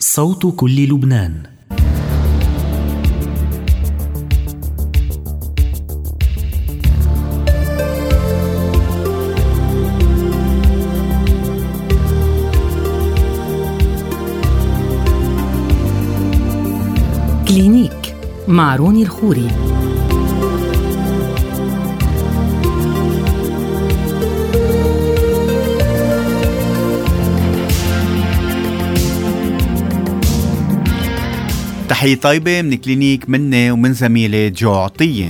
صوت كل لبنان. كلينيك مع روني الخوري. تحية طيبة من كلينيك مني ومن زميلي جو عطية.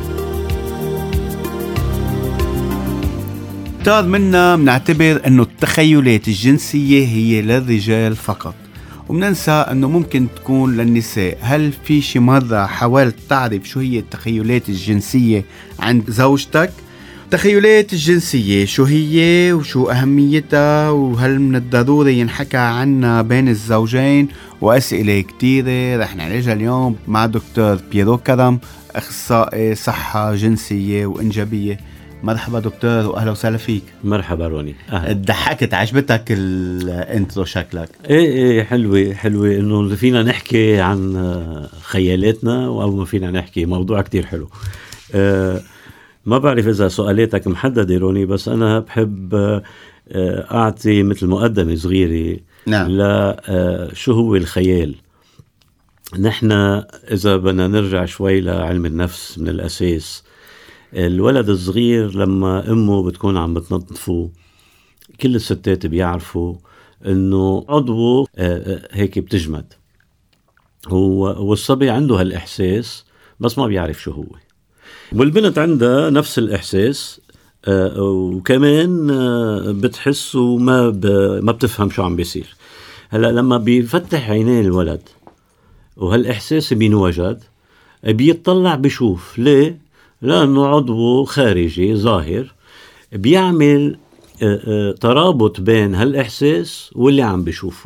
كتار منا منعتبر أنه التخيلات الجنسية هي للرجال فقط، ومننسى أنه ممكن تكون للنساء. هل في شي مرة حاولت تعرف شو هي التخيلات الجنسية عند زوجتك؟ التخيلات الجنسية شو هي وشو أهميتها، وهل من الضروري ينحكى عنها بين الزوجين؟ وأسئلة كتيرة رح نعالجها اليوم مع دكتور بيرو كرم، أخصائي صحة جنسية وإنجابية. مرحبا دكتور وأهلا وسهلا فيك. مرحبا روني. ضحكت، عجبتك الانترو شكلك؟ ايه حلوة انه فينا نحكي عن خيالاتنا، او ما فينا نحكي موضوع كتير حلو. ما بعرف اذا سؤالاتك محددة روني، بس انا بحب اعطي مثل مقدمة صغيرة. نعم. شو هو الخيال. نحن اذا بدنا نرجع شوي لعلم النفس من الاساس، الولد الصغير لما امه بتكون عم بتنظفه، كل الستات بيعرفوا انه عضوه هيك بتجمد، والصبي عنده هالاحساس بس ما بيعرف شو هو. والبنت عندها نفس الاحساس وكمان بتحس وما بتفهم شو عم بيصير. هلا لما بيفتح عينيه الولد وهالاحساس بينوجد، بيطلع بشوف. ليه؟ لأنه عضوه خارجي ظاهر بيعمل ترابط بين هالإحساس واللي عم بيشوفه.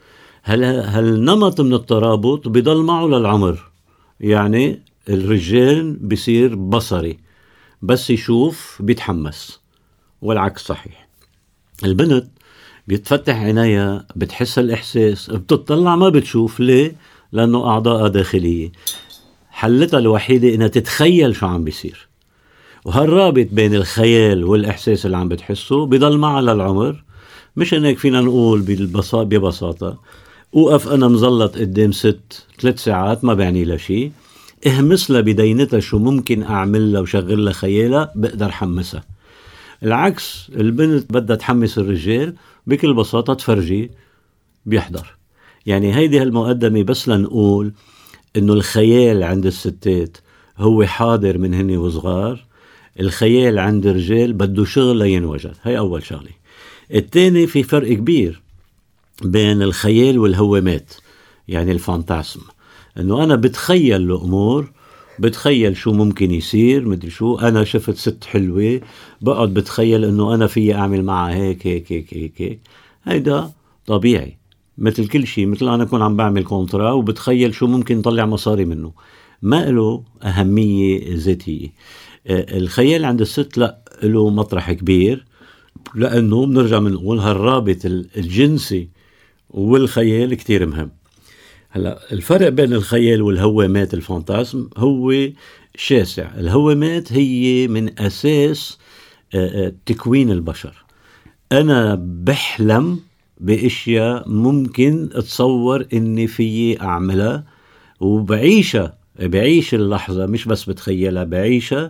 هالنمط من الترابط بيضل معه للعمر. يعني الرجال بيصير بصري، بس يشوف بيتحمس، والعكس صحيح. البنت بيتفتح عينيها، بتحس الإحساس، بتطلع ما بتشوف. ليه؟ لأنه أعضاء داخلية. حلتها الوحيدة إنها تتخيل شو عم بيصير، وهالرابط بين الخيال والإحساس اللي عم بتحسه بيضل معها للعمر. مش هيك فينا نقول ببساطة وقف أنا مزلط قدام ست 3 ساعات ما بعني لها شيء، اهمس لها بدينتها شو ممكن أعمل لها وشغل لها خيالها، بقدر حمسها. العكس، البنت بدها تحمس الرجال بكل بساطة تفرجي بيحضر. يعني هيدي هالمقدمة بس لنقول إنه الخيال عند الستات هو حاضر من هني وصغار، الخيال عند الرجال بده شغل لينوجد. هاي أول شغلة. الثاني، في فرق كبير بين الخيال والهوامات، يعني الفانتاسم. إنه أنا بتخيل الأمور، بتخيل شو ممكن يصير، مدري شو. أنا شفت ست حلوة، بقعد بتخيل إنه أنا فيي أعمل معها هيك هيك هيك هيك هيك. هيدا طبيعي مثل كل شيء. مثل أنا أكون عم بعمل كونترا وبتخيل شو ممكن طلع مصاري منه، ما له أهمية ذاتية. الخيال عند الست لا، له مطرح كبير، لأنه بنرجع بنقول هالرابط الجنسي والخيال كتير مهم. هلا الفرق بين الخيال والهوامات الفانتاسم هو شاسع. الهوامات هي من أساس تكوين البشر. أنا بحلم بأشياء ممكن أتصور إني فيي أعملها وبعيشها، بعيش اللحظة، مش بس بتخيلها، بعيشها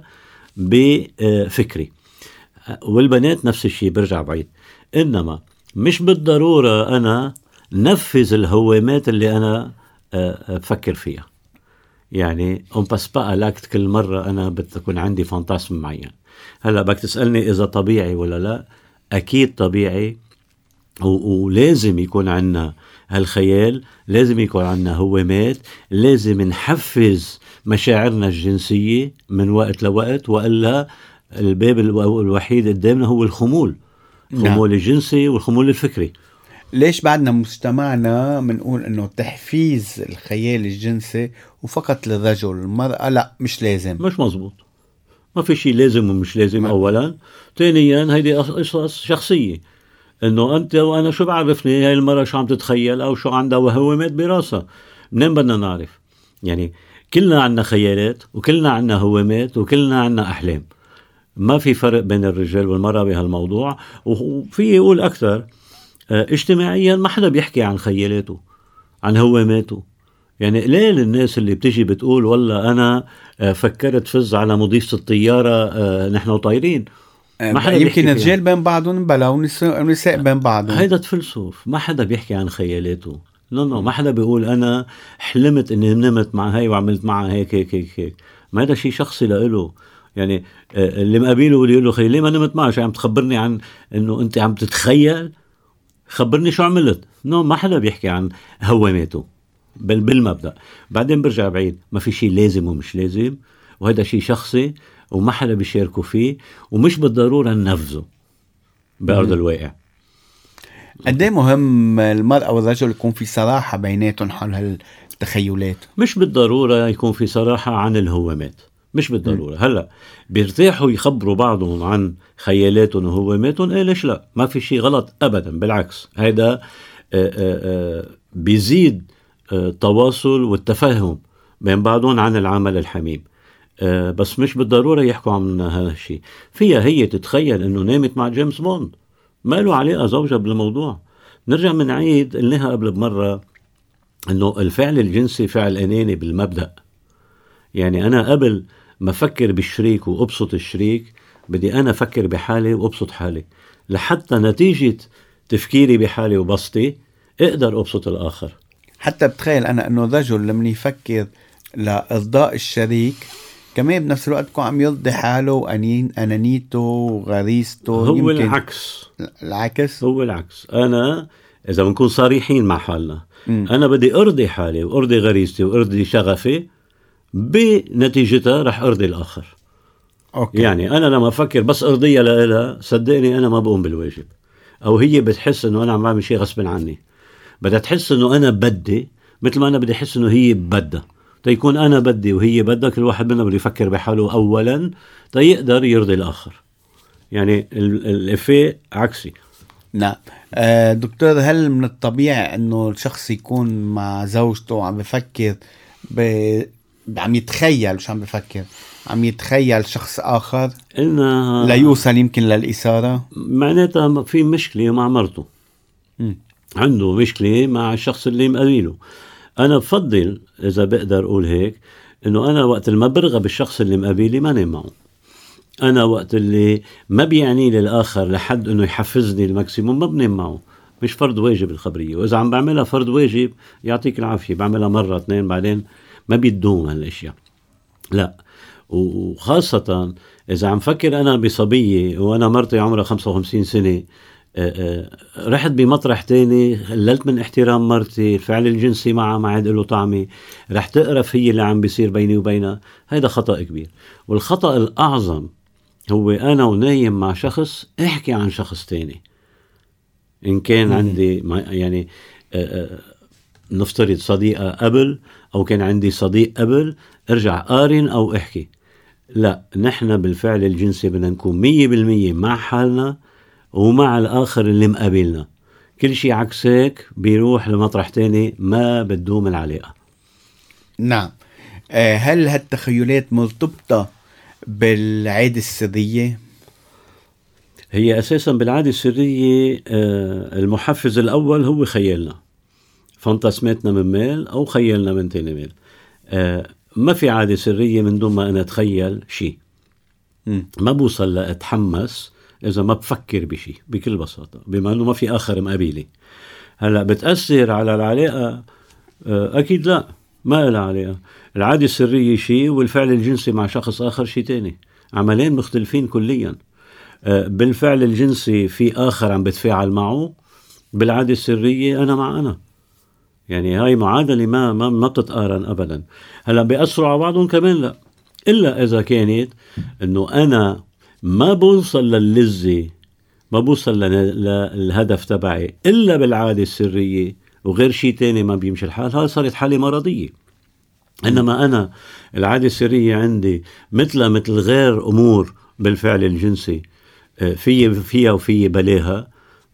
بفكري. والبنات نفس الشيء، برجع بعيد. إنما مش بالضرورة أنا نفذ الهوامات اللي أنا بفكر فيها. يعني بس بقى لاكت كل مرة أنا بتكون عندي فانتاسم معين. هلأ بدك تسألني إذا طبيعي ولا لا. أكيد طبيعي، ولازم يكون عنا هالخيال، لازم يكون عنا هوامات، لازم نحفز مشاعرنا الجنسية من وقت لوقت، وإلا الباب الوحيد قدامنا هو الخمول. خمول الجنسي والخمول الفكري. ليش بعدنا مجتمعنا منقول انه تحفيز الخيال الجنسي وفقط للرجل، المرأة لا مش لازم؟ مش مزبوط، ما في شيء لازم ومش لازم. اولا، ثانيا هيدي قصص شخصية. انه انت وانا شو بعرفني هاي المرة شو عم تتخيل او شو عندها وهوامات براسها؟ منين بدنا نعرف؟ يعني كلنا عنا خيالات وكلنا عنا هوامات وكلنا عنا احلام. ما في فرق بين الرجال والمرأة بهالموضوع. وفي يقول اكثر، اجتماعيا ما حدا بيحكي عن خيالاته عن هواماته. يعني قليل الناس اللي بتجي بتقول والله انا فكرت فز على مضيفة الطيارة نحن وطايرين. يمكن الرجال بين بعضهم بلا ونساء بين بعضهم. هيدا تفلسف. ما حدا بيحكي عن خيالاته. ما حدا بيقول أنا حلمت إني نمت مع هاي وعملت معها هيك هيك هيك هيك. ما هذا شيء شخصي لإله. يعني اللي مقابله اللي يقول له خي ليه ما نمت معها؟ شو عم تخبرني عن إنه أنت عم تتخيل؟ خبرني شو عملت. ما حدا بيحكي عن هواماته بالمبدأ. بعدين برجع بعيد، ما في شيء لازم ومش لازم، وهذا شيء شخصي وما حدا بيشاركوا فيه، ومش بالضرورة ننفذه بأرض الواقع. قديه مهم المرأة والرجل يكون في صراحة بيناتهم حول هالتخيلات؟ مش بالضرورة يكون في صراحة عن الهوامات، مش بالضرورة. هلأ بيرتاحوا يخبروا بعضهم عن خيالاتهم وهواماتهم، ليش لا؟ ما في شيء غلط أبدا، بالعكس هذا بيزيد التواصل والتفاهم بين بعضهم عن العمل الحميم. بس مش بالضرورة يحكوا عن هذا الشيء. فيها هي تتخيل انه نامت مع جيمس بوند، ما له علاقة زوجها بالموضوع. نرجع من عيد قلناها قبل بمرة انه الفعل الجنسي فعل اناني بالمبدأ. يعني انا قبل ما افكر بالشريك وابسط الشريك بدي انا افكر بحالي وابسط حالي، لحتى نتيجة تفكيري بحالي وبسطي اقدر ابسط الاخر. حتى بتخيل انا انه الرجل لما يفكر لارضاء الشريك كمان بنفس الوقت يكون عم يرضي حاله وأنانيته وغريزته. هو العكس. هو العكس. أنا إذا بنكون صريحين مع حالنا، أنا بدي أرضي حالي وأرضي غريزتي وأرضي شغفي، بنتيجتها رح أرضي الآخر. أوكي. يعني أنا لما أفكر بس أرضيها لها، صدقني أنا ما بقوم بالواجب، أو هي بتحس إنه أنا عم بعمل شيء غصب عني. بدها تحس إنه أنا بدي، مثل ما أنا بدي أحس إنه هي بدها. تيكون أنا بدي وهي بدها، كل واحد منا بده يفكر بحاله أولا تيقدر يرضي الآخر. يعني الإفيه عكسي. نعم. دكتور، هل من الطبيعي أنه الشخص يكون مع زوجته عم بفكر عم يتخيل، مش عم بفكر، عم يتخيل شخص آخر لا يوصل يمكن للإثارة؟ معناتها في مشكلة مع مرته، عنده مشكلة مع الشخص اللي مقابله. أنا بفضل إذا بقدر أقول هيك، إنه أنا وقت اللي ما برغب الشخص اللي مقابلي ما نام معه. أنا وقت اللي ما بيعني للآخر لحد إنه يحفزني الماكسيموم ما بنام معه. مش فرض واجب الخبرية، وإذا عم بعملها فرض واجب يعطيك العافية، بعملها مرة اثنين بعدين ما بيدوم هالأشياء. لا، وخاصة إذا عم فكر أنا بصبية وأنا مرتي عمرها 55 سنة، رحت بمطرح تاني، خللت من احترام مرتي، الفعل الجنسي معها ما عاد له طعمي، رح تقرف هي اللي عم بيصير بيني وبينها. هيدا خطأ كبير. والخطأ الأعظم هو أنا ونايم مع شخص احكي عن شخص تاني. إن كان عندي يعني نفترض صديقة قبل، أو كان عندي صديق قبل، ارجع قارن أو احكي. لا، نحن بالفعل الجنسي بدنا نكون 100% مع حالنا ومع الآخر اللي مقابلنا. كل شيء عكس هيك بيروح لمطرح تاني، ما بدوم العلاقة. نعم. هل هالتخيلات مرتبطة بالعادة السرية؟ هي أساسا بالعادة السرية المحفز الأول هو خيالنا، فانتسماتنا من ميل أو خيالنا من تاني ميل. ما في عادة سرية من دون ما أنا أتخيل شيء. ما بوصل لأتحمس إذا ما بفكر بشيء، بكل بساطة، بما أنه ما في آخر مقابلي. هلأ بتأثر على العلاقة؟ أكيد لا، ما لها علاقة. العادة السرية شيء، والفعل الجنسي مع شخص آخر شيء تاني، عملين مختلفين كليا. بالفعل الجنسي في آخر عم بتفاعل معه، بالعادة السرية أنا مع أنا. يعني هاي معادلة ما بتتقارن أبدا. هلأ بيأثروا على بعضهم كمان؟ لا، إلا إذا كانت أنه أنا ما بوصل للذة، ما بوصل للهدف تبعي إلا بالعادة السرية، وغير شيء تاني ما بيمشي الحال. هاي صارت حالة مرضية. إنما أنا العادة السرية عندي مثل غير أمور بالفعل الجنسي، فيها وفي بلاها،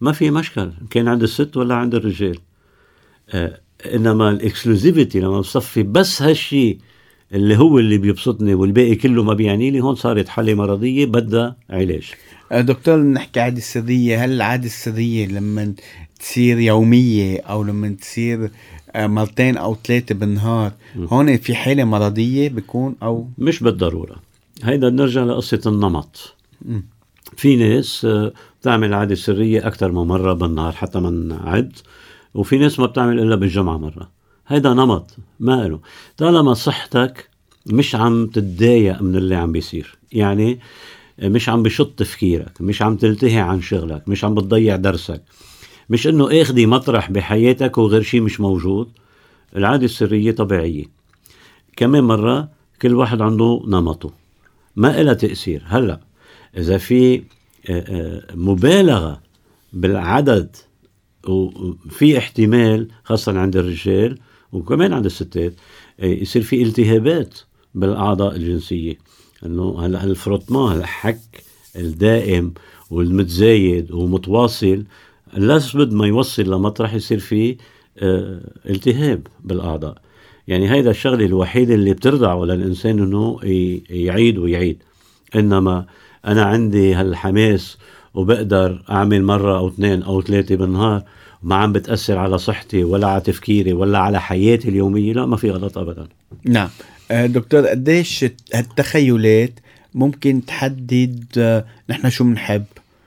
ما في مشكل كان عند الست ولا عند الرجال. إنما الإكسكلوزيفيتي لما بصفي بس هالشي اللي هو اللي بيبسطني والباقي كله ما بيعني لي، هون صارت حالة مرضية بدها علاج. دكتور، نحكي عادة سرية. هل العادة السرية لما تصير يومية أو لما تصير مرتين أو 3 بالنهار هون في حالة مرضية بيكون أو مش بالضرورة؟ هيدا نرجع لقصة النمط. في ناس بتعمل عادة سرية أكتر من مرة بالنهار حتى من عد، وفي ناس ما بتعمل إلا بالجمعة مرة. هيدا نمط ما له، طالما صحتك مش عم تتضايق من اللي عم بيصير، يعني مش عم بشط تفكيرك، مش عم تلتهي عن شغلك، مش عم بتضيع درسك، مش إنه اخدي مطرح بحياتك وغير شي مش موجود، العادة السرية طبيعية. كمان مرة كل واحد عنده نمطه، ما إلها تأثير. هلأ إذا في مبالغة بالعدد وفي احتمال خاصة عند الرجال وكمان عند الستات يصير في التهابات بالأعضاء الجنسية، إنه الفروتمان الحك الدائم والمتزايد ومتواصل لازم ما يوصل لمطرح يصير فيه التهاب بالأعضاء. يعني هيدا الشغله الوحيدة اللي بترضعه للإنسان إنه يعيد ويعيد. إنما أنا عندي هالحماس وبقدر أعمل مرة أو 2 أو 3 بالنهار ما عم بتأثر على صحتي ولا على تفكيري ولا على حياتي اليومية، لا، ما في غلط أبدا. نعم. دكتور، قديش هالتخيلات ممكن تحدد نحن شو منحب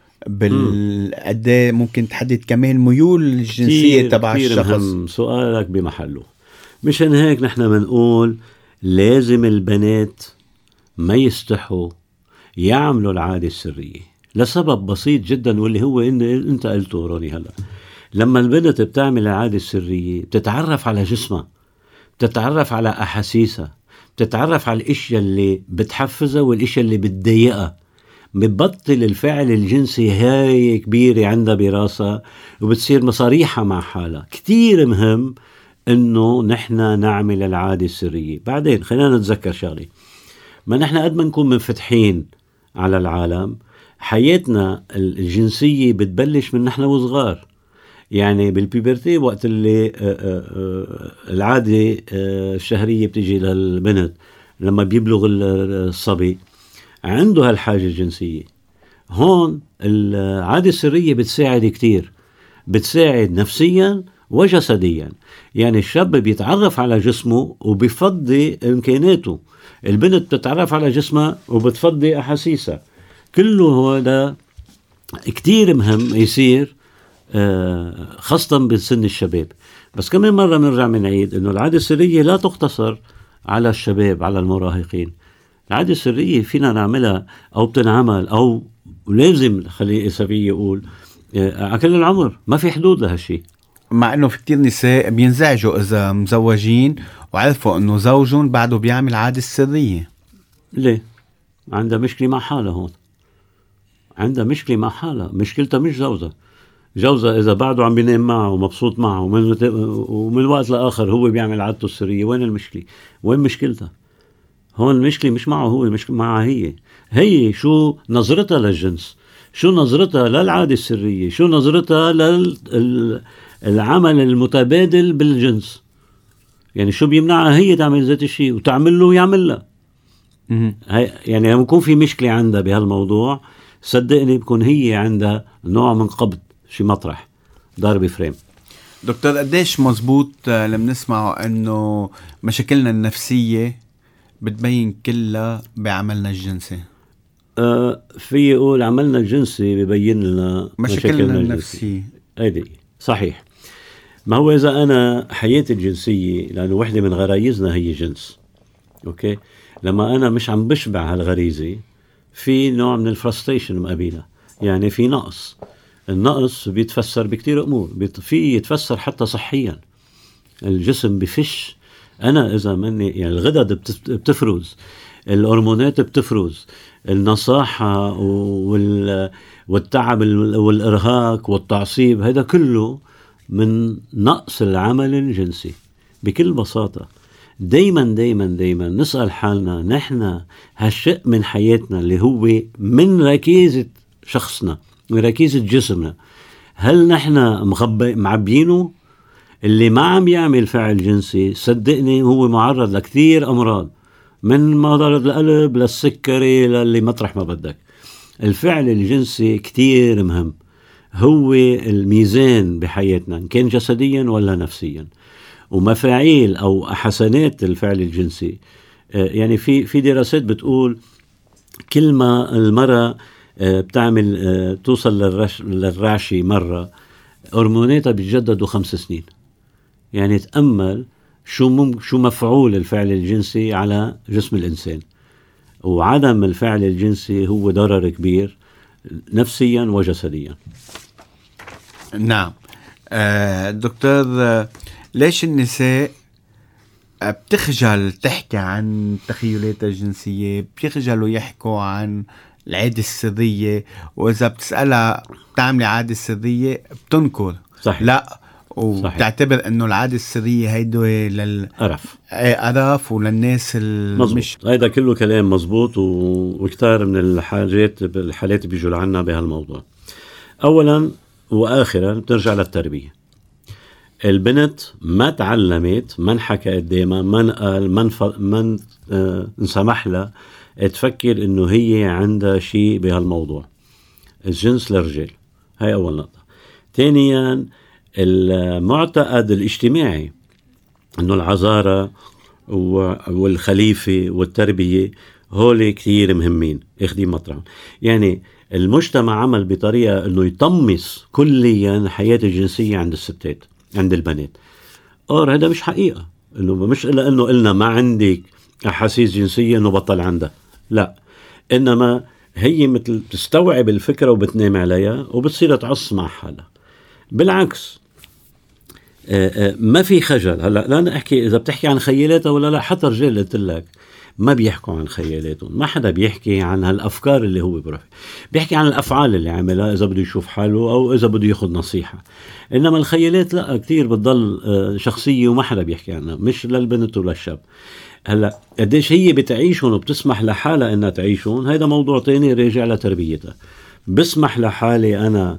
قديه ممكن تحدد كمان ميول الجنسية تبع الشخص؟ سؤالك بمحله. مشان هيك نحن منقول لازم البنات ما يستحوا يعملوا العادة السرية لسبب بسيط جدا، واللي هو انت قلته روني. هلا لما البنت بتعمل العادة السرية بتتعرف على جسمها، بتتعرف على أحاسيسها، بتتعرف على الاشياء اللي بتحفزها والاشياء اللي بتضايقها، بتبطل الفعل الجنسي هاي كبيرة عندها براسها وبتصير مصاريحة مع حالها. كتير مهم انه نحن نعمل العادة السرية. بعدين خلينا نتذكر شغلة، ما نحن قد ما نكون منفتحين على العالم، حياتنا الجنسية بتبلش من نحن وصغار. يعني بالبيبرتي وقت اللي العادة الشهرية بتجي للبنت لما بيبلغ الصبي عنده هالحاجة الجنسية. هون العادة السرية بتساعد كتير، بتساعد نفسيا وجسديا. يعني الشاب بيتعرف على جسمه وبيفضي إمكاناته، البنت بتتعرف على جسمها وبتفضي أحاسيسها. كله هذا كتير مهم يصير خاصة بسن الشباب. بس كمان مرة نرجع منعيد إنه العادة السرية لا تقتصر على الشباب، على المراهقين. العادة السرية فينا نعملها أو بتنعمل أو لازم خلي إسابية يقول على كل العمر، ما في حدود لهالشي. مع إنه في كتير نساء بينزعجوا إذا مزوجين وعرفوا إنه زوجهم بعده بيعمل عادة سرية. ليه؟ عندها مشكلة مع حالها. هون عندها مشكلة مع حالها، مشكلتها مش جوزها إذا بعده عم بينام معه ومبسوط معه ومن وقت لآخر هو بيعمل عادته السرية. وين المشكلة؟ وين مشكلتها؟ هون المشكلة مش معه هو، المشكلة معها هي شو نظرتها للجنس، شو نظرتها للعادة السرية، شو نظرتها للعمل المتبادل بالجنس. يعني شو بيمنعها هي تعمل ذات الشيء وتعمل له ويعمل لها. يعني لما يكون في مشكلة عندها بهالموضوع، صدقني بكون هي عندها نوع من قبض، شي مطرح ضارب فريم. دكتور، قديش مزبوط لما نسمعه انه مشاكلنا النفسية بتبين كلها بعملنا الجنسي؟ في يقول عملنا الجنسي ببين لنا مشاكلنا النفسية. هيدي صحيح. ما هو إذا أنا حياتي الجنسية، لأنه وحدة من غرايزنا هي جنس، أوكي، لما أنا مش عم بشبع هالغريزة في نوع من الفرستريشن مقابلها، يعني في نقص. النقص بيتفسر بكتير أمور، في يتفسر حتى صحيا. الجسم بفش. أنا إذا مني يعني الغدد بتفرز، الهرمونات بتفرز، النصاحة والتعب والإرهاق والتعصيب، هذا كله من نقص العمل الجنسي. بكل بساطة دايما دايما دايما نسأل حالنا، نحن هالشيء من حياتنا اللي هو من ركيزة شخصنا، من ركيزة جسمنا، هل نحن معبينه؟ اللي ما عم يعمل فعل جنسي صدقني هو معرض لكثير أمراض، من مرض القلب للسكري للي مطرح ما بدك. الفعل الجنسي كتير مهم، هو الميزان بحياتنا إن كان جسديا ولا نفسيا. ومفاعيل أو حسنات الفعل الجنسي، يعني في دراسات بتقول كل ما المرأة بتعمل توصل للرعشة مرة، هرموناتها بيتجددوا 5 سنين. يعني تأمل شو مفعول الفعل الجنسي على جسم الإنسان. وعدم الفعل الجنسي هو ضرر كبير نفسيا وجسديا. نعم. دكتور، ليش النساء بتخجل تحكي عن تخيلاتها الجنسية، بيخجلوا يحكوا عن العادة السرية، وإذا بتسألها تعملي عادة سرية بتنكر؟ صحيح. لا، وبتعتبر انه العادة السرية هيدوه للأرف وللناس مش هيدا كله كلام مزبوط، وكتار من الحالات بيجوا لعنا بهالموضوع. اولا واخرا بترجع للتربية. البنت ما تعلمت، ما انحكى قدامها، من انسمح لها تفكر انه هي عندها شيء بهالموضوع. الجنس للرجال، هاي اول نقطة. ثانيا المعتقد الاجتماعي انه العذارى والخليفة والتربية هول كثير مهمين اخدين مطرح. يعني المجتمع عمل بطريقة انه يطمس كليا الحياة الجنسية عند الستات، عند البنات. هذا مش حقيقة، انه مش إلا انه قلنا ما عندك احاسيس جنسية انه بطل عندها، لا، انما هي مثل تستوعب الفكرة وبتنام عليها وبتصير تعص مع حالها. بالعكس ما في خجل. هلا لا نحكي اذا بتحكي عن خيالاتها ولا لا، حتى رجال قلت لك ما بيحكوا عن خيالاتهم، ما حدا بيحكي عن هالافكار اللي هو بروح بيحكي عن الافعال اللي عملها اذا بده يشوف حاله او اذا بده ياخذ نصيحة. انما الخيالات لا، كتير بتضل شخصية وما حدا بيحكي عنها، مش للبنت ولا الشاب. هلا قديش هي بتعيشون وبتسمح لحالها انها تعيشون، هيدا موضوع تاني راجع لتربيتها. بسمح لحالي انا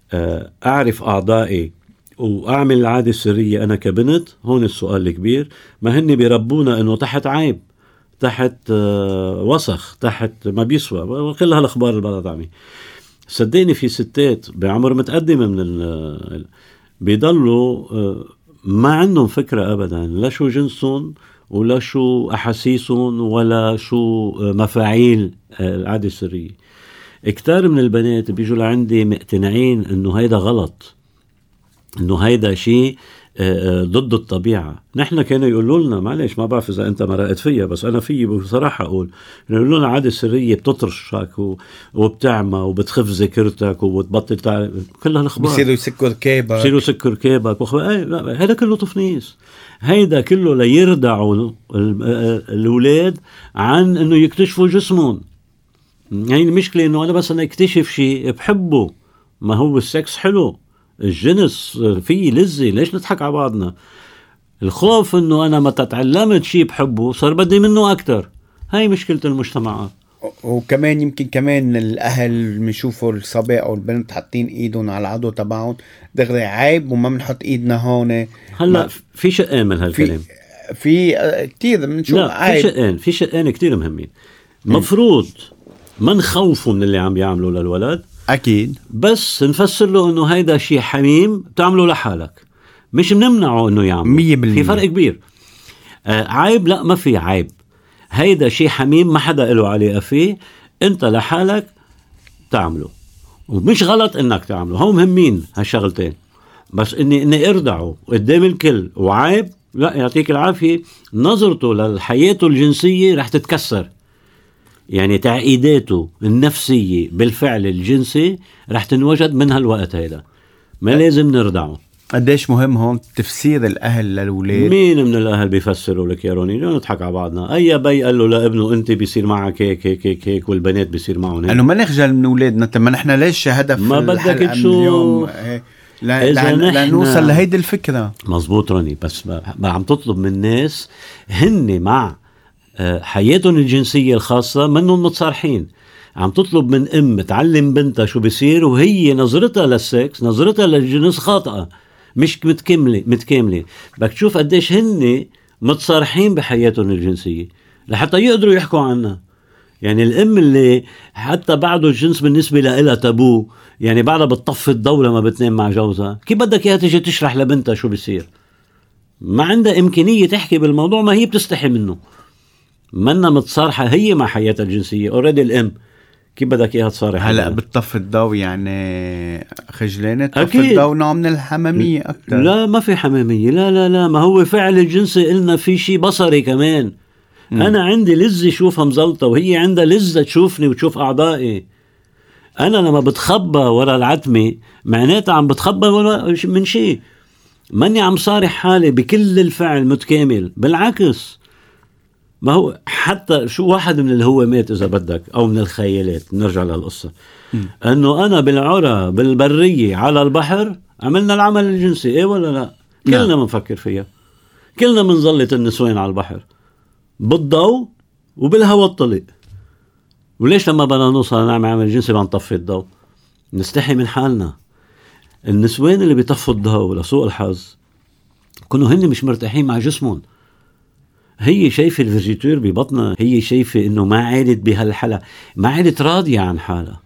اعرف اعضائي واعمل العادة السرية انا كبنت، هون السؤال الكبير. ما هن بيربونا انه تحت عيب، تحت وسخ، تحت ما بيسوى، وكل هالاخبار اللي بدها تعمل. صدقني في ستات بعمر متقدمة من بيضلوا ما عندهم فكرة ابدا لا شو جنسهم ولا شو احاسيسهم ولا شو مفاعيل العادة السرية. كتار من البنات بيجوا لعندي مقتنعين انه هيدا غلط، انه هيدا شيء ضد الطبيعة. نحن كانوا يقولوا لنا، معلش ما بعرف اذا انت مرقت فيها، بس انا فيي بصراحة اقول، يقولوا لنا عادة سرية بتطرشك وبتعمى وبتخف ذاكرتك وبتبطل كل هالاخبار، بصيروا يسكر كيبك لا، هذا كله تفنيس. هيدا كله ليردعوا الأولاد عن انه يكتشفوا جسمهم. يعني المشكلة انه انا بس انا اكتشف شيء بحبه، ما هو السكس حلو، الجنس فيه لذة، ليش نضحك على بعضنا؟ الخوف انه انا ما تتعلمت شيء بحبه صار بدي منه اكتر. هاي مشكلة المجتمعات. وكمان يمكن كمان الاهل بنشوفوا الصبي او البنت حاطين ايدهم على العضو تبعهم دغري عيب وما بنحط ايدنا هون. هلا في شقين من هالكلام، في كتير بنشوف عيب. في شقين كتير مهمين. مفروض ما نخوفوا من اللي عم يعملوا للولد، أكيد، بس نفسر له إنه هيدا شيء حميم بتعمله لحالك، مش بنمنعه إنه يعمل. في فرق كبير. عيب لا، ما في عيب، هيدا شيء حميم ما حدا له علاقة فيه، أنت لحالك تعمله ومش غلط إنك تعمله. هم مهمين هالشغلتين، بس إني أردعه قدام الكل وعيب لا، يعطيك العافية. نظرته للحياة الجنسية رح تتكسر، يعني تعقيداته النفسية بالفعل الجنسي رح تنوجد من هالوقت. هيدا ما لازم نردعه. قديش مهم هون تفسير الأهل للولاد. مين من الأهل بيفسروا لك يا روني؟ نضحك على بعضنا. أي بي قال له لابنه أنت بيصير معك هيك هيك هيك هيك والبنات بيصير معهم هيك؟ أنه ما نخجل من أولادنا. ما نحن ليش هدف ما بدك تشوف لا نوصل لهيدي الفكرة. مزبوط روني، بس ما عم تطلب من الناس هن مع حياتهم الجنسية الخاصة منهم متصارحين. عم تطلب من ام تعلم بنتها شو بيصير، وهي نظرتها للسكس، نظرتها للجنس خاطئة، مش متكاملة. بدك تشوف قديش هن متصارحين بحياتهم الجنسية لحتى يقدروا يحكوا عنها. يعني الام اللي حتى بعده الجنس بالنسبة لها تابو، يعني بعدها بتطفي الضوء لما بتنام مع جوزها، كيف بدك اياها تيجي تشرح لبنتها شو بيصير؟ ما عندها إمكانية تحكي بالموضوع، ما هي بتستحي منه، منا متصارحة هي مع حياتها الجنسية أوريدي الأم، كيف بدك إياها تصارح؟ هلأ بتطفي الضوء يعني خجلانة تطفي الضوء نوع من الحمامية أكتر. لا ما في حمامية، لا ما هو فعل الجنسي قلنا في شيء بصري كمان. أنا عندي لذة شوفها مزلطة، وهي عندها لذة تشوفني وتشوف أعضائي. أنا لما بتخبى ورا العتمة معناتها عم بتخبى من شيء، ماني عم صارح حالي بكل الفعل متكامل. بالعكس، ما هو حتى شو واحد من الهوامات إذا بدك أو من الخيالات، نرجع للقصة أنه أنا بالعرى بالبرية على البحر عملنا العمل الجنسي، إيه ولا لا؟ كلنا منفكر فيها، كلنا منظلت النسوين على البحر بالضوء وبالهواء الطلق. وليش لما بدنا نوصل نعمل عمل جنسي بنطفي الضوء؟ نستحي من حالنا. النسوين اللي بيطفوا الضوء لسوء الحظ كانوا هن مش مرتاحين مع جسمهم. هي شايفة الفيجيتور ببطنها، هي شايفة انه ما عادت بهالحالة، ما عادت راضية عن حالها،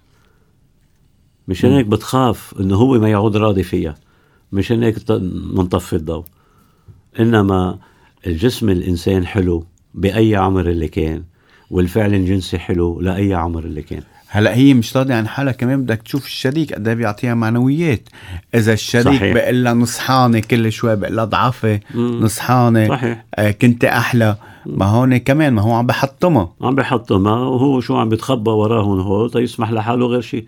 مش هيك بتخاف انه هو ما يعود راضي فيها، مش هيك منطفي الضوء. انما الجسم الانسان حلو بأي عمر اللي كان، والفعل الجنسي حلو لأي عمر اللي كان. هلا هي مش راضية عن حالها، كمان بدك تشوف الشريك قد ايه بيعطيها معنويات. اذا الشريك بقول لها نصحانه كل شوي، بقول لها ضعفه نصحانه، كنت احلى، ما هون كمان ما هو عم بحطمها وهو شو عم بيتخبى وراهن هو تيسمح لحاله غير شيء.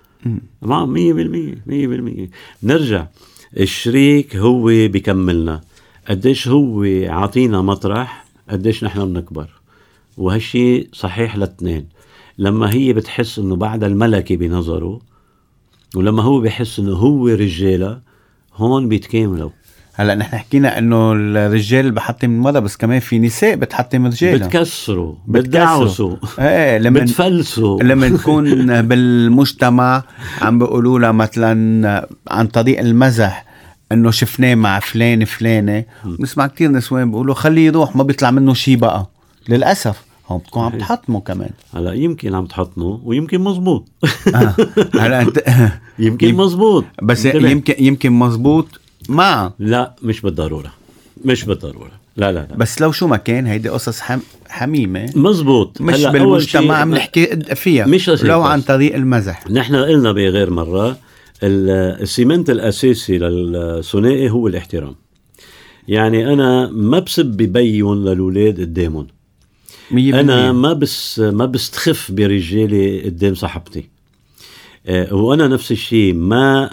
100%. نرجع، الشريك هو بيكملنا، قديش هو عطينا مطرح قديش نحن بنكبر، وهالشي صحيح للاثنين. لما هي بتحس انه بعد الملكي بنظره، ولما هو بيحس انه هو رجالة، هون بيتكاملوا. هلا نحن حكينا انه الرجال بحطم المرأة، بس كمان في نساء بتحطم رجالها، بتكسروا بتدعسوا، بتفلسوا. لما نكون بالمجتمع عم بيقولوا لها مثلا عن طريق المزح انه شفناه مع فلانة، نسمع كتير نسوان بيقولوا خليه يروح ما بيطلع منه شي بقى. للأسف هم بتكون عم تحطمه كمان. هلا يمكن عم تحطمه ويمكن مزبوط. هلا انت يمكن مزبوط، بس يمكن مزبوط ما لا مش بالضرورة. لا بس لو شو ما كان هيدي قصص حميمة مزبوط، مش بالمجتمع عم نحكي فيها، مش لو عن طريق المزح. نحن قلنا بغير مرة السيمنت الأساسي للثنائي هو الاحترام. يعني أنا ما بسب ببين للولاد قدامهم، أنا ما بستخف برجالي قدام صاحبتي، وأنا نفس الشيء ما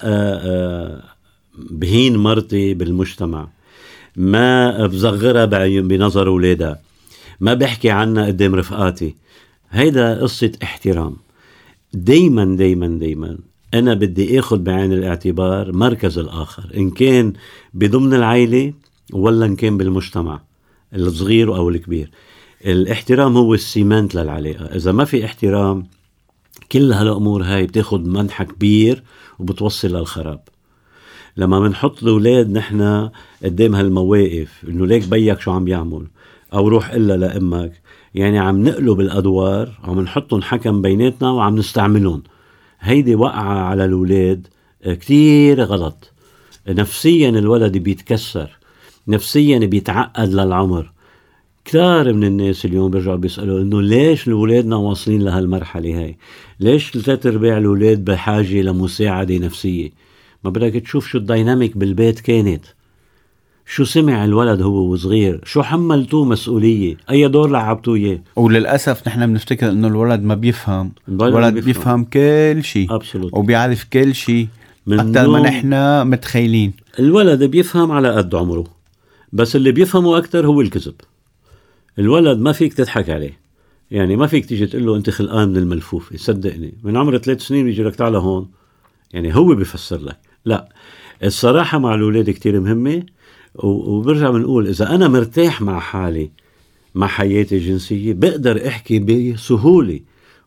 بهين مرتي بالمجتمع، ما بصغرها بنظر أولادها، ما بحكي عنها قدام رفقاتي. هيدا قصة احترام. دايما أنا بدي أخذ بعين الاعتبار مركز الآخر، إن كان بضمن العائلة ولا إن كان بالمجتمع الصغير أو الكبير. الاحترام هو السيمنت للعلاقة. إذا ما في احترام كل هالأمور هاي بتاخد منحى كبير وبتوصل للخراب. لما منحط الأولاد نحن قدام هالمواقف إنه ليك بيك شو عم بيعمل أو روح إلا لأمك، يعني عم نقلب الأدوار، عم نحطهم حكم بيناتنا وعم نستعملهم. هيدي وقعة على الأولاد كتير غلط. نفسيا الولد بيتكسر، نفسيا بيتعقد للعمر. كتار من الناس اليوم بيرجعوا بيسألوا إنه ليش الولادنا واصلين لهالمرحلة هاي؟ ليش 3/4 الولاد بحاجة لمساعدة نفسية؟ ما بدك تشوف شو الديناميك بالبيت كانت، شو سمع الولد هو وصغير، شو حملتوه مسؤولية، أي دور لعبتوه إياه. وللأسف نحن بنفتكر إنه الولد ما بيفهم. الولد بيفهم كل شيء وبيعرف كل شيء أكتر ما نحن متخيلين. الولد بيفهم على قد عمره، بس اللي بيفهمه أكتر هو الكذب. الولد ما فيك تضحك عليه، يعني ما فيك تيجي تقول له أنت خلقان من الملفوفة. صدقني من عمر 3 سنين بيجي لك تعال هون، يعني هو بيفسر لك. لا، الصراحة مع الولاد كتير مهمة. وبرجع بنقول إذا أنا مرتاح مع حالي مع حياتي الجنسية بقدر أحكي بسهولة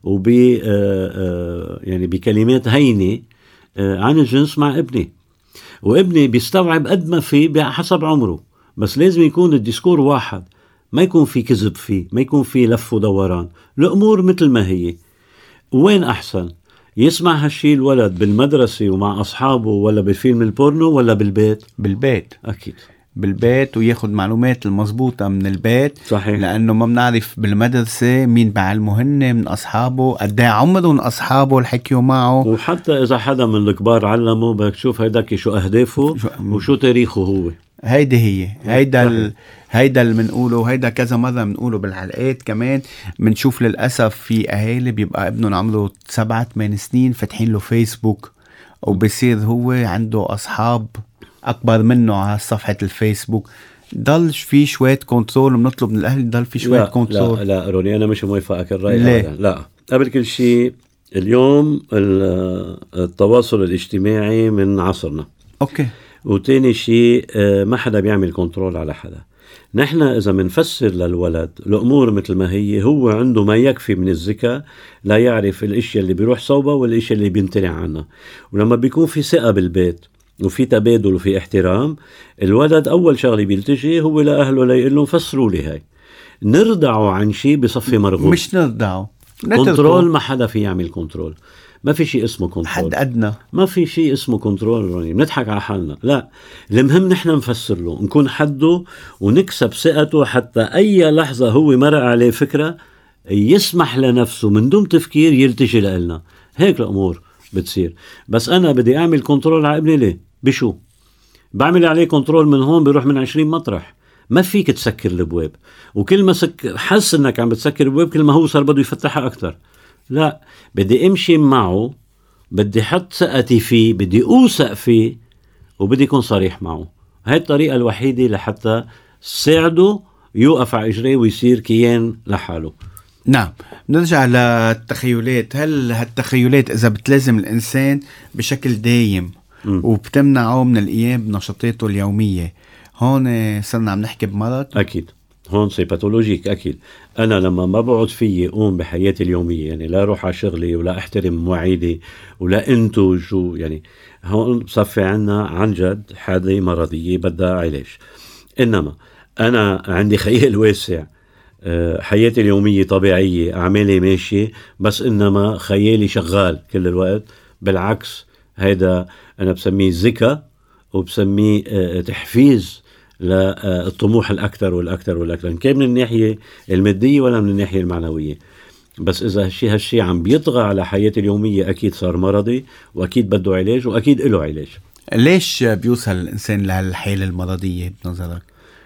يعني بكلمات هينة عن الجنس مع ابني، وابني بيستوعب قد ما فيه بحسب عمره، بس لازم يكون الديسكور واحد، ما يكون في كذب فيه، ما يكون في لف ودوران، الأمور مثل ما هي. وين أحسن يسمع هالشي الولد بالمدرسة ومع أصحابه، ولا بالفيلم البورنو، ولا بالبيت؟ بالبيت أكيد بالبيت، وياخد معلومات المضبوطة من البيت. صحيح. لأنه ما بنعرف بالمدرسة مين بعلمهن من أصحابه، قد ايه عمرهم أصحابه اللي حكيوا معه. وحتى إذا حدا من الكبار علمه بدك تشوف هيداك شو أهدافه وشو تاريخه هو. هيدا اللي بنقوله، هيدا كذا مرة بنقوله بالحلقات. كمان بنشوف للأسف في أهالي بيبقى ابنهم عمره 7-8 سنين فاتحين له فيسبوك، وبصير هو عنده أصحاب أكبر منه على صفحة الفيسبوك. ضل في شوية كنترول، وبنطلب من الأهل ضل في شوية كنترول. لا روني، أنا مش موافقك الرأي. لا، قبل كل شيء اليوم التواصل الاجتماعي من عصرنا. أوكي. وتاني شيء ما حدا بيعمل كنترول على حدا. نحن إذا منفسر للولد الأمور مثل ما هي، هو عنده ما يكفي من الذكاء لا يعرف الاشياء اللي بيروح صوبها والاشياء اللي بيمتنع عنها. ولما بيكون في ثقة بالبيت وفي تبادل وفي احترام، الولد أول شغلة بيلتجي هو لأهله ليقول لهم فسروا لي هاي. نردعوا عن شيء بصفي مرغوب، مش نردعوا. كنترول ما حدا في يعمل كنترول. ما في شيء اسمه كنترول، حد أدنى. ما في شيء اسمه كنترول روني، بنضحك على حالنا. لا، المهم نحن نفسر له، نكون حده ونكسب ثقته، حتى أي لحظة هو مرق عليه فكرة يسمح لنفسه من دون تفكير يلتجي لنا. هيك الأمور بتصير. بس أنا بدي أعمل كنترول على ابني ليه؟ بشو؟ بعمل عليه كنترول من هون بيروح من 20 مطرح. ما فيك تسكر الابواب، وكل ما حس انك عم بتسكر الابواب كل ما هو صار بده يفتحها اكثر. لا، بدي امشي معه، بدي حط ثقتي فيه، بدي اوثق فيه، وبدي يكون صريح معه. هاي الطريقة الوحيدة لحتى ساعده يوقف على اجريه ويصير كيان لحاله. نعم. نرجع للتخيلات. هل هالتخيلات اذا بتلازم الانسان بشكل دايم وبتمنعه من القيام بنشاطاته اليومية، هون صرنا عم نحكي بمرض؟ أكيد هون سي باثولوجيك. أكيد أنا لما ما بقعد فيي أقوم بحياتي اليومية، يعني لا أروح على شغلي ولا أحترم مواعيدي ولا أنتج، يعني هون بصفي عنا عن جد حالة مرضية بدها علاج. إنما أنا عندي خيال واسع، حياتي اليومية طبيعية، أعمالي ماشية، بس إنما خيالي شغال كل الوقت. بالعكس، هيدا أنا بسميه ذكاء، وبسميه تحفيز للطموح الأكثر والأكثر والأكثر، كان من الناحية المادية ولا من الناحية المعنوية. بس إذا هالشي عم بيطغى على حياتي اليومية، أكيد صار مرضي، وأكيد بده علاج، وأكيد له علاج. ليش بيوصل الإنسان لهالحالة المرضية بنظرك؟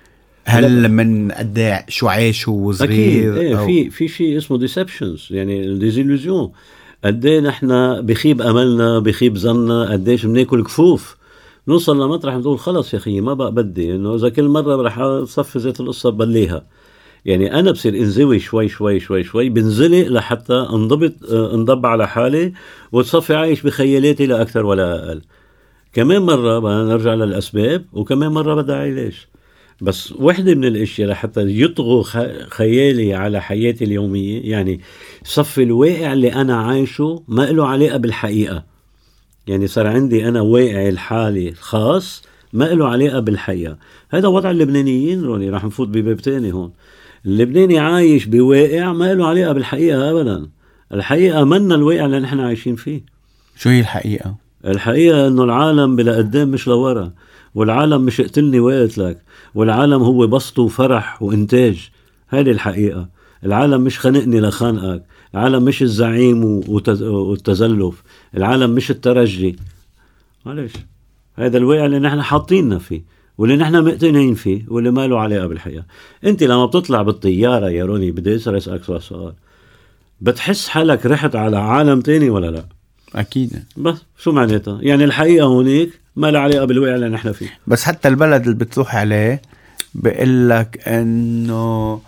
هل من قد شو عاشه وصغير؟ أكيد في شيء اسمه deceptions، يعني الديزيلوزيون. قديه نحن بخيب أملنا، بخيب ظننا، قديش بناكل كفوف، نوصل لمطرح نقول خلص يا أخي ما بقى بدي، إنه إذا كل مرة رح أصفي ذات القصة بليها. يعني أنا بصير انزوي شوي شوي شوي شوي، بنزلق لحتى انضب على حالي وتصفي عايش بخيالاتي لا أكثر ولا أقل. كمان مرة بدنا نرجع للأسباب، وكمان مرة بدها علاج. بس واحدة من الاشياء لحتى يطغوا خيالي على حياتي اليومية، يعني صف الواقع اللي أنا عايشه ما له علاقة بالحقيقة. يعني صار عندي أنا واقع الحالي الخاص ما له علاقة بالحقيقة. هذا وضع اللبنانيين روني، راح نفوت بباب تاني هون. اللبناني عايش بواقع ما له علاقة بالحقيقة أبدا. الحقيقة منا الواقع اللي نحن عايشين فيه. شو هي الحقيقة؟ الحقيقة إنه العالم بلا قدام مش لورا، والعالم مش اقتلني وقتلك، والعالم هو بسط وفرح وإنتاج. هذه الحقيقة. العالم مش خنقني لخانقك، العالم مش الزعيم والتزلف، العالم مش الترجي. معلش، هذا الواقع اللي نحن حاطيننا فيه، واللي نحن مقتنعين فيه، واللي ما له علاقة بالحقيقة. انت لما بتطلع بالطيارة يا روني، بدي أسألك سؤال، بتحس حالك رحت على عالم تاني ولا لا؟ أكيد. بس شو معناتها؟ يعني الحقيقة هونيك ما لها علاقة بالواقع اللي نحن فيه. بس حتى البلد اللي بتروح عليه بقلك انه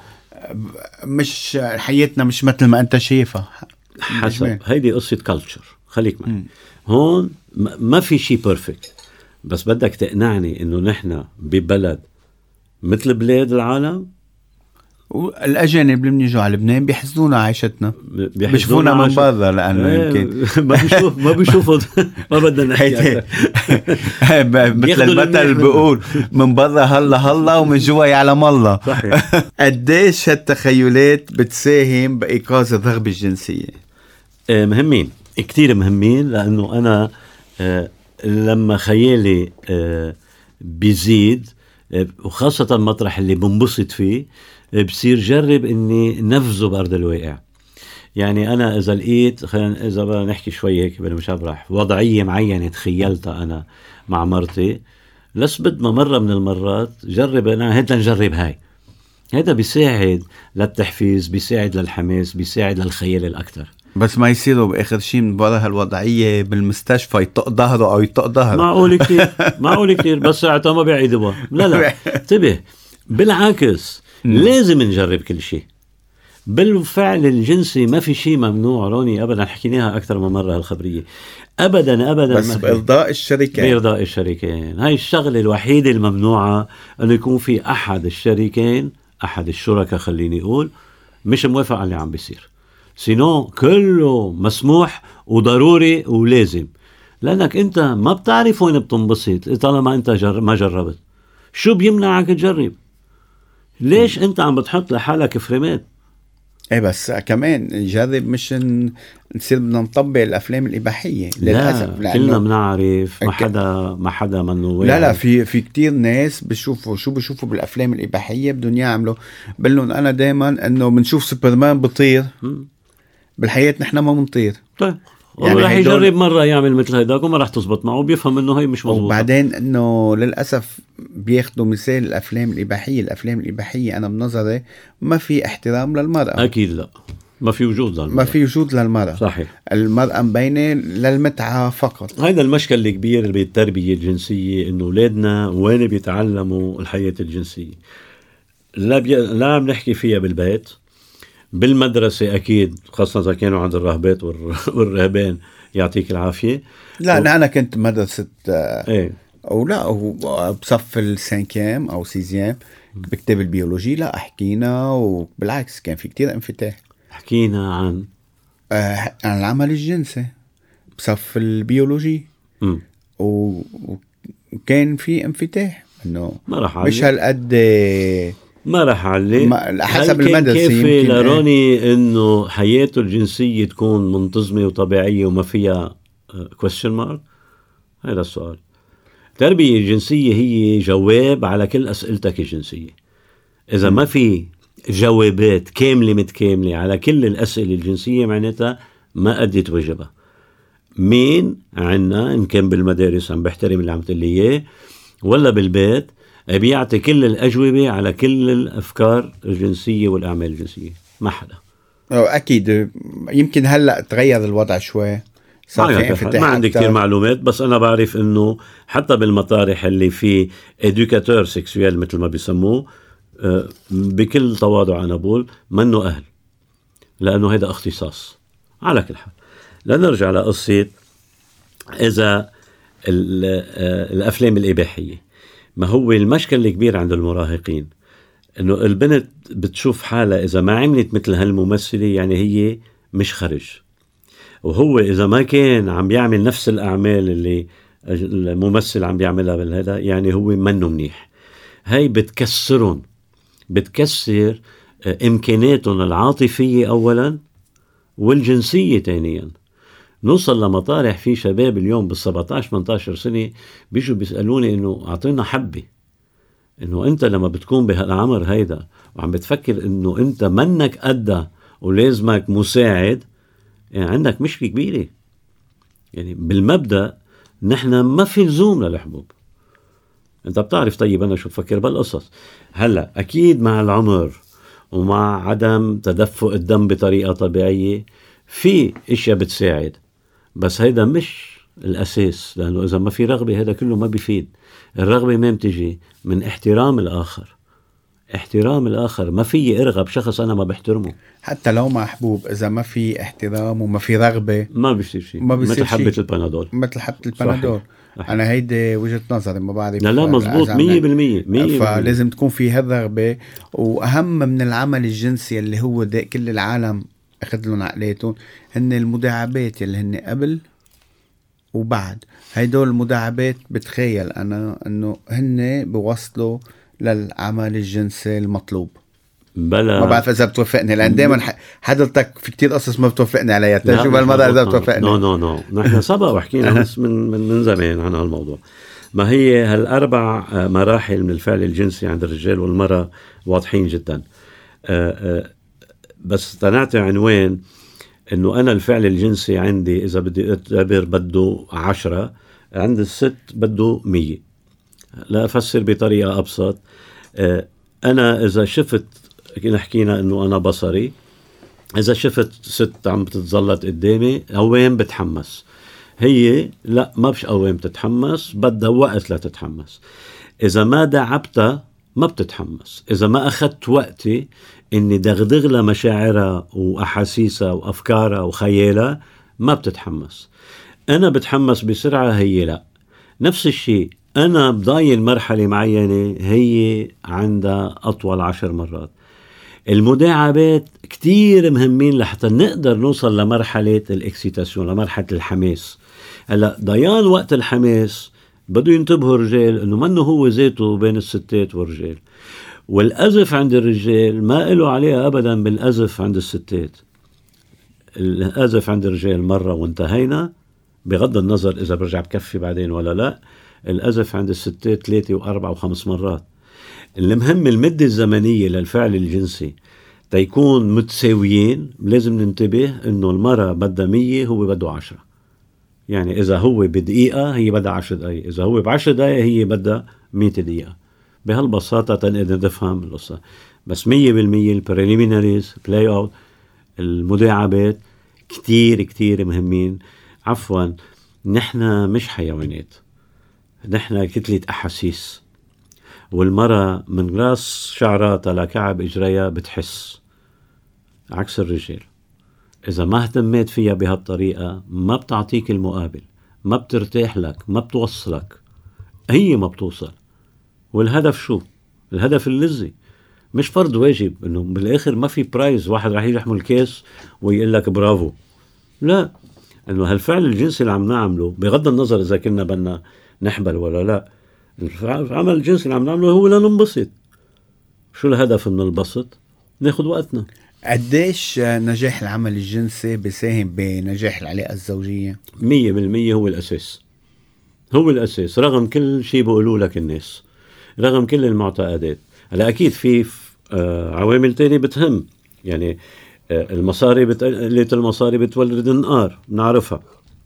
مش حياتنا مش مثل ما انت شايفها. حسب، هيدي قصة كالتشر. خليك معي هون، ما في شيء بيرفكت، بس بدك تقنعني انه نحن ببلد مثل بلاد العالم. والأجانب اللي بنيجوا على لبنان بيحسدونا عيشتنا، بيشوفونا من برا لأنه يمكن ما بيشوفوا ما بدنا نحكي مثل المثل بيقول من برا هلا ومن جوا يعلم الله. صحيح. قديش هالتخيلات بتساهم بإيقاظ الرغبة الجنسية؟ مهمين، كتير مهمين، لأنه أنا لما خيالي بيزيد وخاصة مطرح اللي بنبسط فيه بصير جرب إني نفذه بأرض الواقع. يعني أنا إذا لقيت إذا بدنا نحكي شوي هيك مش هبرح وضعية معينة تخيلتها أنا مع مرتي، لسبد ما مرة من المرات جرب أنا هيدا نجرب هاي. هذا بيساعد للتحفيز، بيساعد للحماس، بيساعد للخيال الأكتر. بس ما يصيروا بآخر شيء من برا هالوضعية بالمستشفى يطق ظهره أو يطق ظهره. معقول كتير بس ساعتها ما بيعيدوا. لا انتبه، بالعكس لازم نجرب كل شيء. بالفعل الجنسي ما في شيء ممنوع روني أبدا، حكيناها أكثر من مرة هالخبرية. أبدا بس بإرضاء الشريكين. هاي الشغلة الوحيدة الممنوعة، أنه يكون في أحد الشريكين، أحد الشركاء خليني أقول، مش موافق على اللي عم بيصير. سينو كله مسموح وضروري ولازم، لأنك أنت ما بتعرف وين بتنبسط طالما أنت ما جربت. شو بيمنعك تجرب؟ ليش أنت عم بتحط لحالك فريمات؟ ايه بس كمان نجرب، مش نصير بدنا نطبق الافلام الاباحيه للاسف. كلنا بنعرف ما حدا منه. لا في كتير ناس بيشوفوا شو بيشوفوا بالافلام الاباحيه بدهم يعملوا. بقول انا دائما انه بنشوف سوبرمان بطير، بالحياه نحن ما بنطير. طيب يعني رح يجرب مرة يعمل مثل هيداك وما رح تزبط معه، بيفهم انه هي مش مزبوطة. وبعدين انه للأسف بياخدوا مثال الافلام الاباحية انا بنظري ما في احترام للمرأة. اكيد لا، ما في وجود للمرأة. صحيح. المرأة مبينة للمتعة فقط. هذا المشكل الكبير بالتربية الجنسية، انه اولادنا وين بيتعلموا الحياة الجنسية. لا عم نحكي فيها بالبيت، بالمدرسة أكيد، خاصة إذا كانوا عند الراهبات والراهبان يعطيك العافية. لا أنا كنت مدرسة أو لا بصف السانكيام أو سيزيام بكتاب البيولوجي. لا حكينا، وبالعكس كان في كتير انفتاح. حكينا عن العمل الجنسي بصف البيولوجي، وكان في انفتاح إنه مش هالقد ما رح عليه حسب المدرسة. كيف لروني انه حياته الجنسية تكون منتظمة وطبيعية وما فيها question mark؟ هذا السؤال. التربية الجنسية هي جواب على كل أسئلتك الجنسية. إذا ما في جوابات كاملة متكاملة على كل الأسئلة الجنسية معناتها ما أديت واجبها. مين عنا إن كان بالمدارس عم بيحترم اللي عم تقول لي إياه، ولا بالبيت بيعطي كل الأجوبة على كل الأفكار الجنسية والأعمال الجنسية؟ ما حدا. أكيد يمكن هلأ تغير الوضع شوي، ما عندي كتير معلومات، بس أنا بعرف إنه حتى بالمطارح اللي في إدوكاتور سيكسويل مثل ما بيسموه، بكل تواضع أنا بقول منه أهل، لأنه هذا اختصاص. على كل حال لنرجع لقصة إذا الأفلام الإباحية. ما هو المشكل الكبير عند المراهقين إنه البنت بتشوف حالها إذا ما عملت مثل هالممثلة يعني هي مش خرج، وهو إذا ما كان عم بيعمل نفس الأعمال اللي الممثل عم بيعملها بالهذا يعني هو منه منيح. هاي بتكسر إمكاناتهم العاطفية أولا والجنسية ثانيا. نوصل لمطارح في شباب اليوم بال17-18 سنة بيجوا بيسألوني إنه أعطينا حبة، إنه أنت لما بتكون بهالعمر هيدا وعم بتفكر إنه أنت منك قدها ولازمك مساعد، يعني عندك مشكلة كبيرة. يعني بالمبدأ نحن ما في لزوم للحبوب. أنت بتعرف طيب أنا شو بفكر بالقصص. هلأ أكيد مع العمر ومع عدم تدفق الدم بطريقة طبيعية في إشياء بتساعد، بس هيدا مش الأساس، لأنه إذا ما في رغبة هذا كله ما بيفيد. الرغبة ما بتجي من احترام الآخر، احترام الآخر. ما في ارغب شخص أنا ما بحترمه حتى لو محبوب، إذا ما في احترام وما في رغبة ما بيصير شيء. مثل حبة البنادول. مثل حبة البنادول. أنا هيدي وجهة نظري، ما بعرف. لا مزبوط 100%. فلازم تكون في هالرغبة. وأهم من العمل الجنسي اللي هو كل العالم أخذ لهم عقليتهم، هن المداعبات اللي هن قبل وبعد. هيدول المداعبات بتخيل أنا أنه هن بوصلوا للعمل الجنسي المطلوب. بلا ما بعرف إذا بتوافقني، لأن دايما حضرتك في كتير قصص ما بتوافقني عليها. تجربة المرة إذا بتوافقني. نو نحن سبق وحكينا بس من زمان عن هالموضوع. ما هي هالأربع مراحل من الفعل الجنسي عند الرجال والمرأة واضحين جدا. بس تنعطي عنوان إنه أنا الفعل الجنسي عندي إذا بدي أعتبر بده 10، عند الست بده 100. لا أفسر بطريقة أبسط. أنا إذا شفت، حكينا إنه أنا بصري، إذا شفت ست عم بتتزلط قدامي أوين بتحمس، هي لا ما بش أوين بتتحمس، بدها وقت لا تتحمس. إذا ما دعبتها ما بتتحمس. إذا ما أخذت وقتي إني دغدغ لها مشاعرها وأحاسيسها وأفكارها وخيالها ما بتتحمس. أنا بتحمس بسرعة، هي لا. نفس الشيء أنا بضايل مرحلة معينة، هي عندها أطول 10 مرات. المداعبات كتير مهمين لحتى نقدر نوصل لمرحلة الإكسيتاسيون، لمرحلة الحماس. هلا ضيان وقت الحماس بده ينتبهوا الرجال إنه منه هو ذاته بين الستات والرجال. والأزف عند الرجال ما قالوا عليها أبدا بالأزف عند الستات. الأزف عند الرجال مرة وانتهينا، بغض النظر إذا برجع بكفي بعدين ولا لا. الأزف عند الستات 3 و4 و5 مرات. المهم المدة الزمنية للفعل الجنسي تيكون متساويين. لازم ننتبه إنه المرأة بدها 100، هو بده 10. يعني إذا هو بدقيقة هي بدها 10 دقايق، إذا هو ب10 دقايق هي بدها 100 دقيقة. بهالبساطة تنقدر نفهم القصة. بس 100% البريليميناريز بلاي أوت، المداعبات كتير مهمين. عفوا، نحن مش حيوانات، نحن كتلة أحاسيس. والمرأة من راس شعراتها لكعب إجريها بتحس، عكس الرجال. إذا ما اهتميت فيها بهالطريقة ما بتعطيك المقابل، ما بترتاح لك، ما بتوصلك، هي ما بتوصل. والهدف شو؟ الهدف اللذي، مش فرض واجب. إنه بالآخر ما في برايز واحد راح يحمل كيس ويقول لك برافو. لا، إنه هالفعل الجنسي اللي عم نعمله بغض النظر إذا كنا بدنا نحبل ولا لا، العمل الجنسي اللي عم نعمله هو لننبسط. شو الهدف من البسط؟ ناخد وقتنا. قديش نجاح العمل الجنسي بيساهم بنجاح العلاقة الزوجية؟ 100% هو الأساس. هو الأساس رغم كل شيء بيقولوا لك الناس، رغم كل المعتقدات. هلا أكيد في عوامل تانية بتهم. يعني المصاري قلة المصاري بتولد النقار، بنعرفها.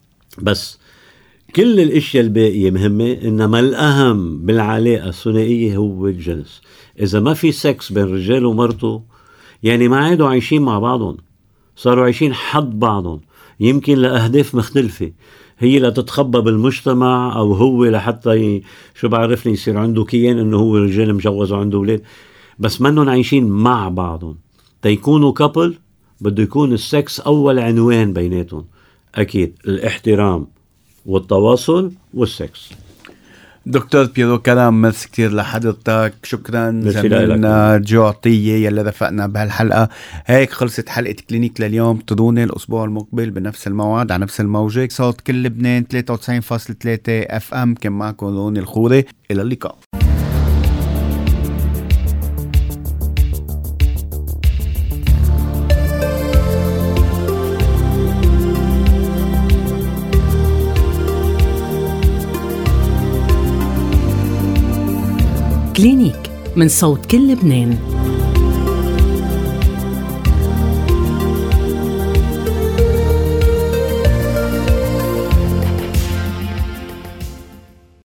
بس كل الاشياء الباقية مهمة، انما الاهم بالعلاقة الثنائية هو الجنس. اذا ما في سكس بين رجال ومرته، يعني ما عادوا عايشين مع بعضهم، صاروا عايشين حد بعضهم، يمكن لأهداف مختلفة. هي لتتخبى بالمجتمع، او هو لحتى شو بعرفني يصير عنده كيان انه هو رجال مجوز وعنده اولاد، بس منهم عايشين مع بعضهم. تيكونوا كابل بده يكون السكس اول عنوان بيناتهم. اكيد الاحترام والتواصل والسكس. دكتور بيرو كرم، ميرسي كتير لحضرتك. شكرا زميلنا جو عطية يلي رفقنا بهالحلقة. هيك خلصت حلقة كلينيك لليوم. تضوني الأسبوع المقبل بنفس الموعد على نفس الموجة، صوت كل لبنان 93.3 FM. كان معكم روني الخوري، إلى اللقاء. كلينيك من صوت كل لبنان.